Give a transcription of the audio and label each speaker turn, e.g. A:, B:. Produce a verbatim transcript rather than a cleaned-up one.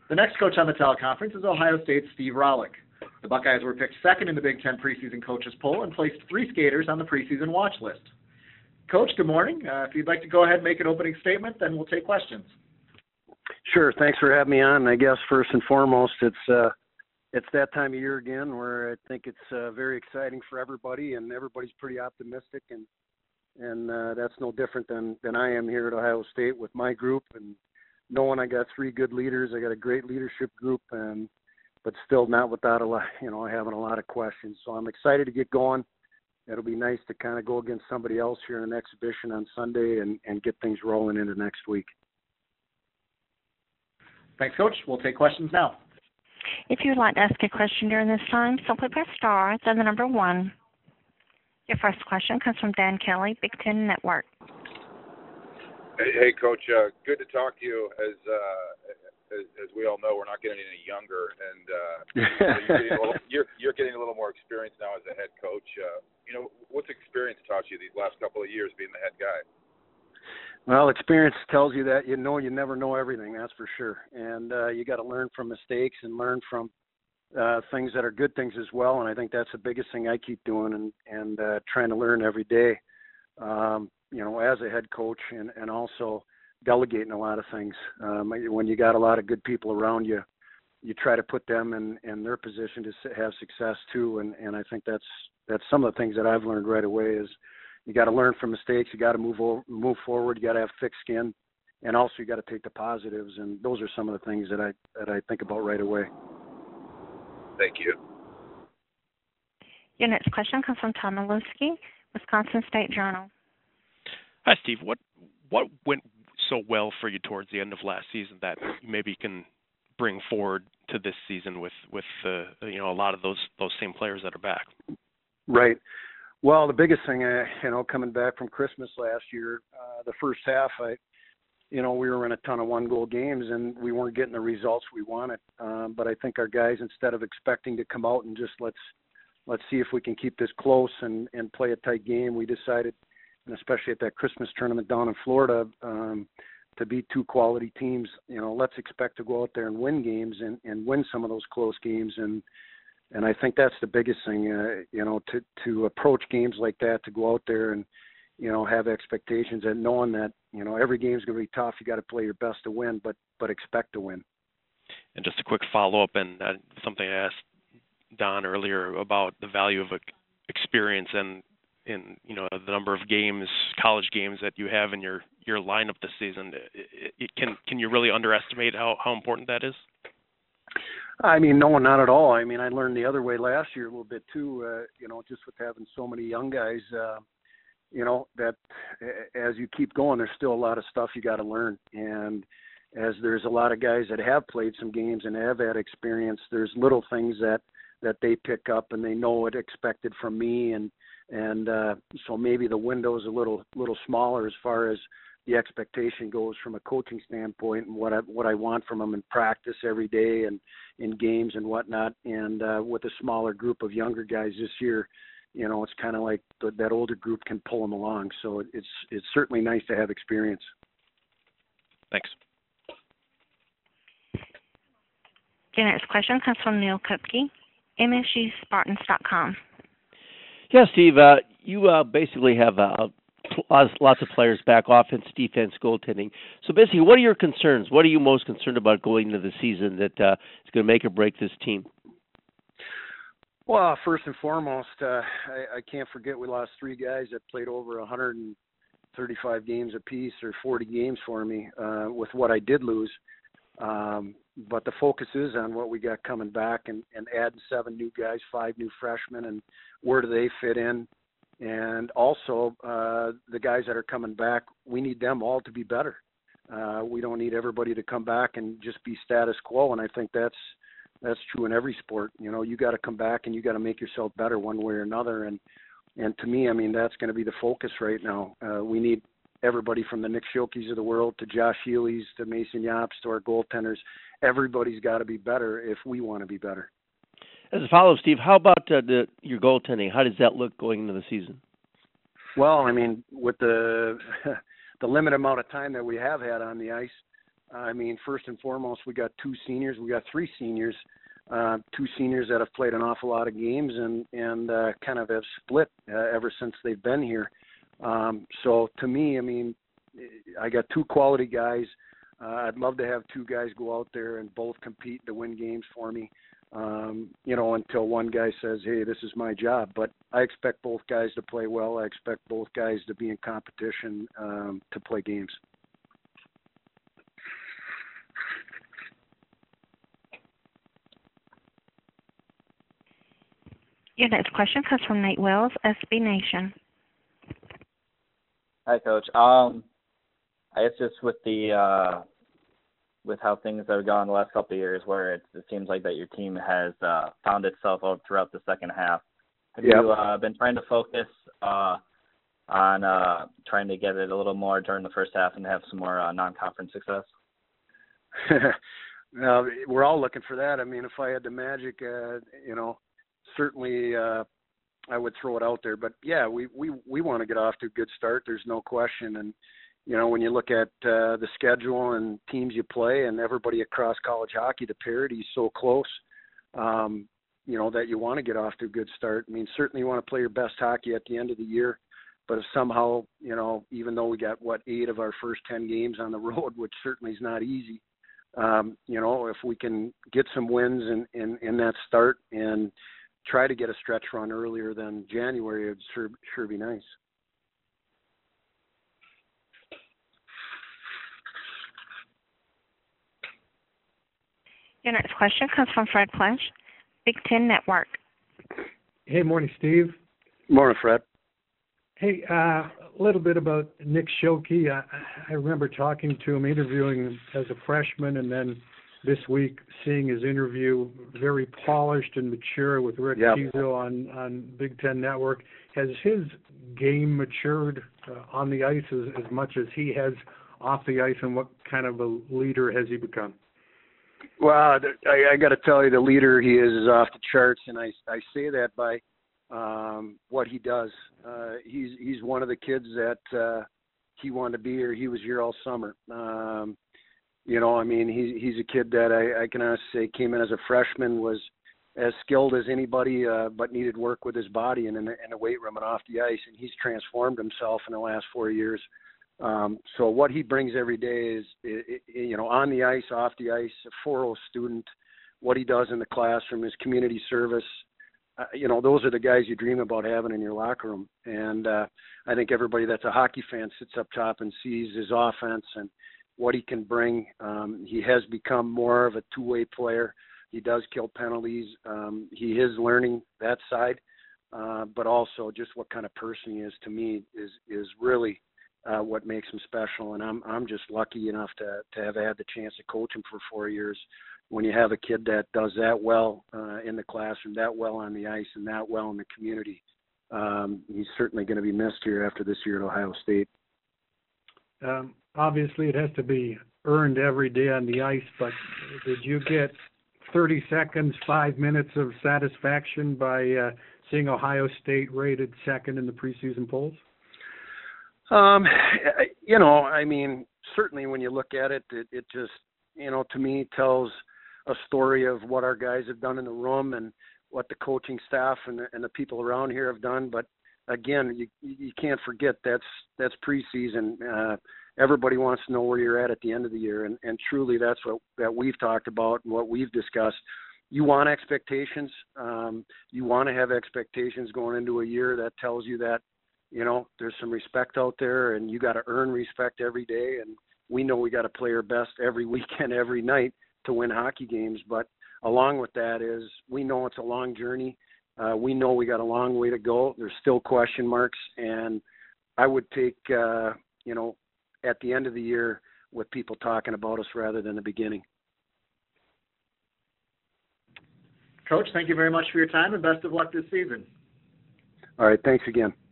A: The next coach on the teleconference is Ohio State's Steve Rollick. The Buckeyes were picked second in the Big Ten preseason coaches poll and placed three skaters on the preseason watch list. Coach, good morning. Uh, if you'd like to go ahead and make an opening statement, then we'll take questions.
B: Sure. Thanks for having me on. I guess first and foremost, it's uh, it's that time of year again where I think it's uh, very exciting for everybody, and everybody's pretty optimistic, and and uh, that's no different than, than I am here at Ohio State with my group, and knowing I got three good leaders. I got a great leadership group, and but still not without a lot, you know, having a lot of questions. So I'm excited to get going. It'll be nice to kind of go against somebody else here in an exhibition on Sunday and, and get things rolling into next week.
A: Thanks, Coach. We'll take questions now.
C: If you would like to ask a question during this time, simply press star, then the number one. Your first question comes from Dan Kelly, Big Ten Network.
D: Hey, hey Coach. Uh, good to talk to you. As, uh, as as we all know, we're not getting any younger, and uh, you're, getting a little, you're you're getting a little more experience now as a head coach. Uh, you know, what's experience taught you these last couple of years being the head guy?
B: Well, experience tells you that you know you never know everything, that's for sure. And uh, you got to learn from mistakes and learn from uh, things that are good things as well. And I think that's the biggest thing I keep doing and, and uh, trying to learn every day, um, you know, as a head coach and, and also delegating a lot of things. Um, when you got a lot of good people around you, you try to put them in, in their position to have success too. And, and I think that's that's some of the things that I've learned right away is you got to learn from mistakes. You got to move over, move forward. You got to have thick skin, and also you got to take the positives. And those are some of the things that I that I think about right away.
D: Thank you.
C: Your next question comes from Tom Maluski, Wisconsin State Journal.
E: Hi, Steve. What what went so well for you towards the end of last season that you maybe can bring forward to this season with with uh, you know a lot of those those same players that are back?
B: Right. Well, the biggest thing, uh, you know, coming back from Christmas last year, uh, the first half, I, you know, we were in a ton of one-goal games and we weren't getting the results we wanted. Um, but I think our guys, instead of expecting to come out and just let's let's see if we can keep this close and, and play a tight game, we decided, and especially at that Christmas tournament down in Florida, um, to beat two quality teams, you know, let's expect to go out there and win games and, and win some of those close games. And And I think that's the biggest thing, uh, you know, to, to approach games like that, to go out there and, you know, have expectations and knowing that, you know, every game's going to be tough. You got to play your best to win, but but expect to win.
E: And just a quick follow-up, and uh, something I asked Don earlier about the value of experience and, in you know, the number of games, college games that you have in your, your lineup this season. It, it, can can you really underestimate how, how important that is?
B: I mean, no, not at all. I mean, I learned the other way last year a little bit too, uh, you know, just with having so many young guys, uh, you know, that as you keep going, there's still a lot of stuff you got to learn. And as there's a lot of guys that have played some games and have had experience, there's little things that, that they pick up and they know what expected from me. And, and uh, so maybe the window's a little, little smaller as far as the expectation goes from a coaching standpoint and what I what I want from them in practice every day and in games and whatnot. And uh, with a smaller group of younger guys this year, you know, it's kind of like the, that older group can pull them along. So it's it's certainly nice to have experience.
E: Thanks.
C: Your next question comes from Neil Kupke, M S U Spartans dot com.
F: Yeah, Steve, uh, you uh, basically have a Lots, lots of players back, offense, defense, goaltending. So basically, what are your concerns? What are you most concerned about going into the season that uh, is going to make or break this team?
B: Well, first and foremost, uh, I, I can't forget we lost three guys that played over one hundred thirty-five games apiece or forty games for me uh, with what I did lose. Um, but the focus is on what we got coming back and, and adding seven new guys, five new freshmen, and where do they fit in? And also, uh, the guys that are coming back, we need them all to be better. Uh, we don't need everybody to come back and just be status quo. And I think that's that's true in every sport. You know, you got to come back and you got to make yourself better one way or another. And and to me, I mean, that's going to be the focus right now. Uh, we need everybody from the Nick Schilkes of the world to Josh Healy's to Mason Yops to our goaltenders. Everybody's got to be better if we want to be better.
F: As a follow-up, Steve, how about uh, the, your goaltending? How does that look going into the season?
B: Well, I mean, with the the limited amount of time that we have had on the ice, I mean, first and foremost, we got two seniors. We got three seniors, uh, two seniors that have played an awful lot of games and, and uh, kind of have split uh, ever since they've been here. Um, so to me, I mean, I got two quality guys. Uh, I'd love to have two guys go out there and both compete to win games for me, um, you know, until one guy says, hey, this is my job. But I expect both guys to play well. I expect both guys to be in competition um, to play games.
C: Your next question comes from Nate Wells, S B Nation.
G: Hi, Coach. Um, I guess just with the uh, with how things have gone the last couple of years, where it, it seems like that your team has uh, found itself out throughout the second half. Have yep. you uh, been trying to focus uh, on uh, trying to get it a little more during the first half and have some more uh, non-conference success?
B: uh, we're all looking for that. I mean, if I had the magic, uh, you know, certainly uh, I would throw it out there. But, yeah, we, we, we want to get off to a good start. There's no question. And, you know, when you look at uh, the schedule and teams you play and everybody across college hockey, the parity is so close, um, you know, that you want to get off to a good start. I mean, certainly you want to play your best hockey at the end of the year. But if somehow, you know, even though we got, what, eight of our first ten games on the road, which certainly is not easy, um, you know, if we can get some wins in, in, in that start and – try to get a stretch run earlier than January, it would sure, sure be nice.
C: Your next question comes from Fred Flash, Big Ten Network.
H: Hey, morning, Steve.
B: Morning, Fred.
H: Hey, uh, a little bit about Nick Schilke. I, I remember talking to him, interviewing him as a freshman, and then this week seeing his interview, very polished and mature with Rick
B: yep.
H: Teasdale on, on Big Ten Network. Has his game matured uh, on the ice as, as much as he has off the ice, and what kind of a leader has he become?
B: Well, I, I got to tell you, the leader he is is off the charts, and I, I say that by um, what he does. Uh, he's he's one of the kids that uh, he wanted to be here. He was here all summer. Um, You know, I mean, he, he's a kid that I, I can honestly say came in as a freshman, was as skilled as anybody, uh, but needed work with his body and in the, in the weight room and off the ice. And he's transformed himself in the last four years. Um, so what he brings every day is, it, it, you know, on the ice, off the ice, a four oh student, what he does in the classroom, his community service. Uh, you know, those are the guys you dream about having in your locker room. And uh, I think everybody that's a hockey fan sits up top and sees his offense and what he can bring. Um, he has become more of a two-way player. He does kill penalties. Um, he is learning that side, uh, but also just what kind of person he is, to me, is is really uh, what makes him special. And I'm I'm just lucky enough to to have had the chance to coach him for four years. When you have a kid that does that well uh, in the classroom, that well on the ice, and that well in the community, um, he's certainly going to be missed here after this year at Ohio State.
H: Um, obviously, it has to be earned every day on the ice, but did you get thirty seconds, five minutes of satisfaction by uh, seeing Ohio State rated second in the preseason polls?
B: Um, you know, I mean, certainly when you look at it, it, it just, you know, to me tells a story of what our guys have done in the room and what the coaching staff and the, and the people around here have done. But again, you you can't forget that's that's preseason. Uh, everybody wants to know where you're at at the end of the year, and, and truly that's what that we've talked about and what we've discussed. You want expectations. Um, you want to have expectations going into a year that tells you that, you know, there's some respect out there, and you got to earn respect every day. And we know we got to play our best every weekend, every night to win hockey games. But along with that is we know it's a long journey. Uh, we know we got a long way to go. There's still question marks, and I would take, uh, you know, at the end of the year with people talking about us rather than the beginning.
A: Coach, thank you very much for your time, and best of luck this season.
B: All right, thanks again.